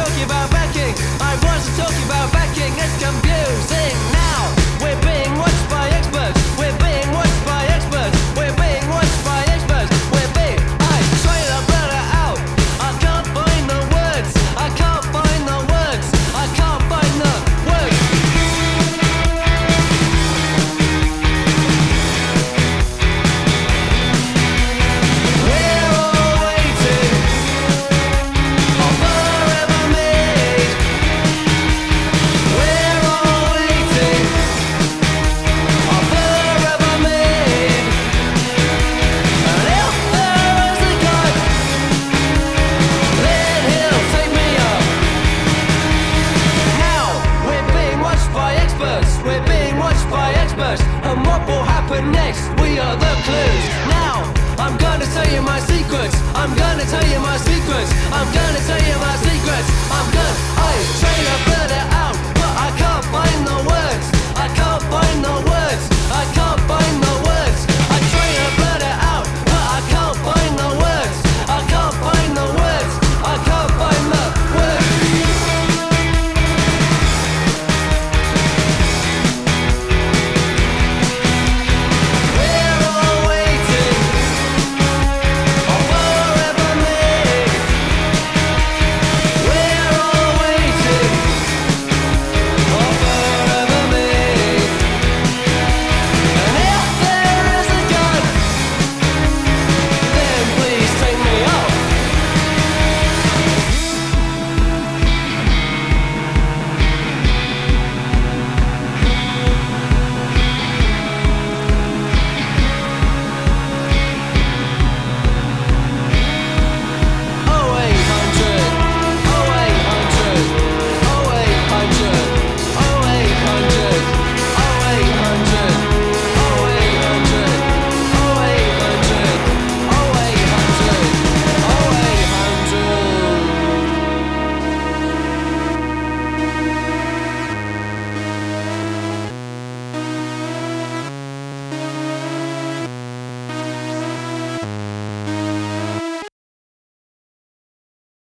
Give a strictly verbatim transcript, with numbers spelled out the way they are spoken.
talking about backing. I wasn't talking about backing. It's confusing now. We're being watched by experts. We're being watched by experts. We're being watched by experts. We're being. I try to blurt it out. I can't find the words. I can't find the words. I can't find the words. We're all waiting on forever made. We're all waiting on forever made. And if there is a God, then He'll take me up. Now we're being watched by experts. We're being watched by experts. And what will happen next? We are the clues. Now I'm gonna tell you my secrets. I'm gonna tell you my secrets. I'm gonna tell you my